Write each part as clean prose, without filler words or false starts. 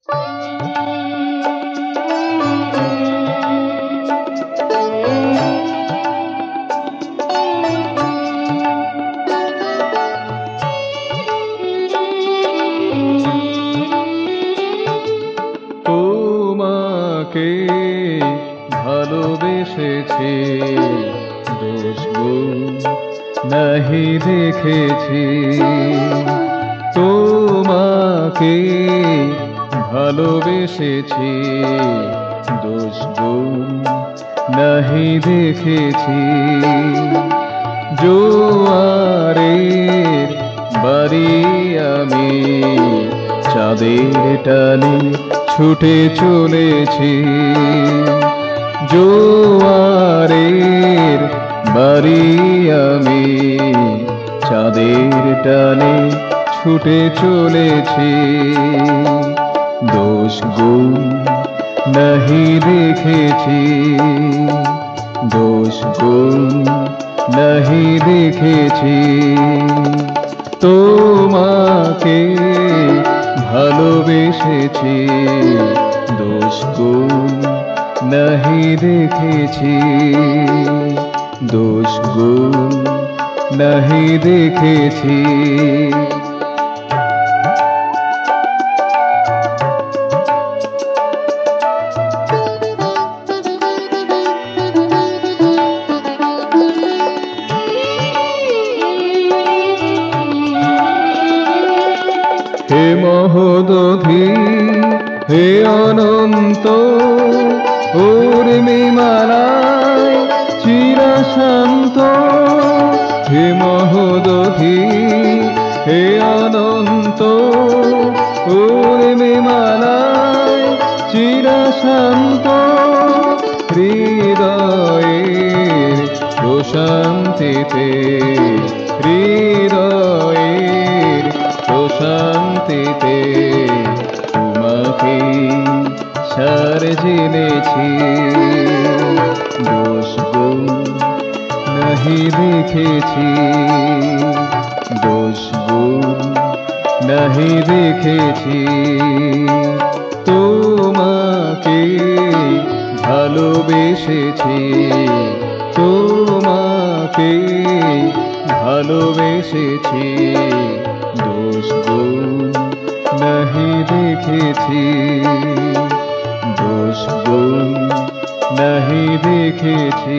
তোমাকে ভালোবেসেছি, দোষ গুণ নাহি দেখেছি। তোমাকে ভালোবেসেছি, দোষ গুণ নাহি দেখেছি। জোয়ারের বাড়ি আমি, চাঁদের টানে ছুটে চলেছি। জোয়ারের বাড়ি আমি, চাঁদের টানে ছুটে চলেছি। দোষ গুণ নাহি দেখেছি, দোষ গুণ নাহি দেখেছি। তোমাকে ভালোবেসেছি, দোষ গুণ নাহি দেখেছি, দোষ গুণ নাহি দেখেছি। হে মহোদধি, হে অনন্ত, উর্মিমালায় চিরশান্ত। হে মহোদধি, হে অনন্ত, উর্মিমালায় চিরশান্ত। হৃদয়ের প্রশান্তিতে, হৃদয়ের প্রশান্তিতে তোমাকে সাজিয়েছি। দোষ গুণ নাহি দেখেছি, দোষ গুণ নাহি দেখেছি। তোমাকে ভালোবেসেছি, তোমাকে ভালোবেসেছি। দোষ গুণ নাহি দেখেছি, দোষ গুণ নাহি দেখেছি।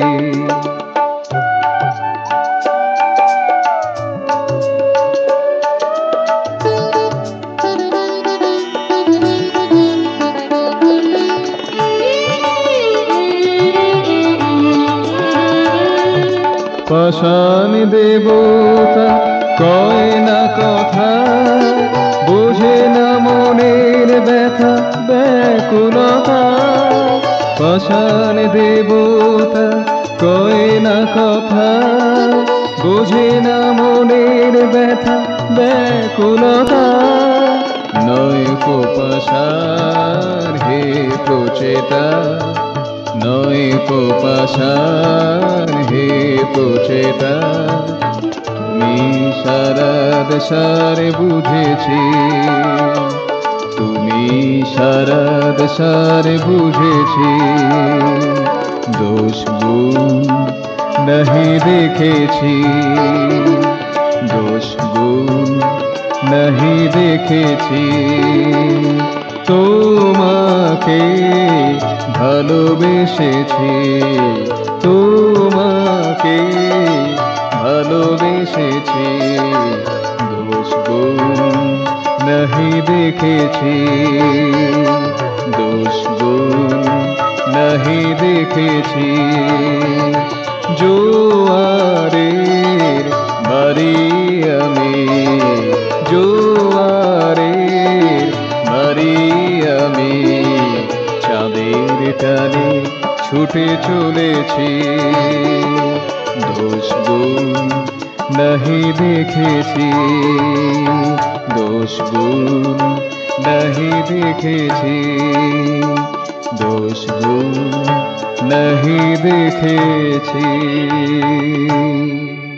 পাষাণ দেবতা কয় না কথা, বোঝে না মনের ব্যথা ব্যাকুলতা। পাষাণ দেবতা কয় না কথা, বোঝে না মনের ব্যথা ব্যাকুলতা। নয় কো পাষাণ হে প্রচেতা, নয় কো পাষাণ হে প্রচেতা। তুমি সারাদ সারে বুঝেছি, তুমি সারাদ সারে বুঝেছি। দোষ গুণ নাহি দেখেছি, দোষ গুণ নাহি দেখেছি। তোমাকে ভালোবেসেছি, তোমাকে ভালোবেসেছি। দোষ গুণ নাহি দেখেছি, দোষ গুণ নাহি দেখেছি। জোয়ারের বাড়ি আমি, জোয়ারের বাড়ি আমি, চাঁদের টানে ছুটে চলেছি। দোষ গুণ নাহি দেখেছি, দোষ গুণ নাহি দেখেছি, দোষ গুণ নাহি দেখেছি।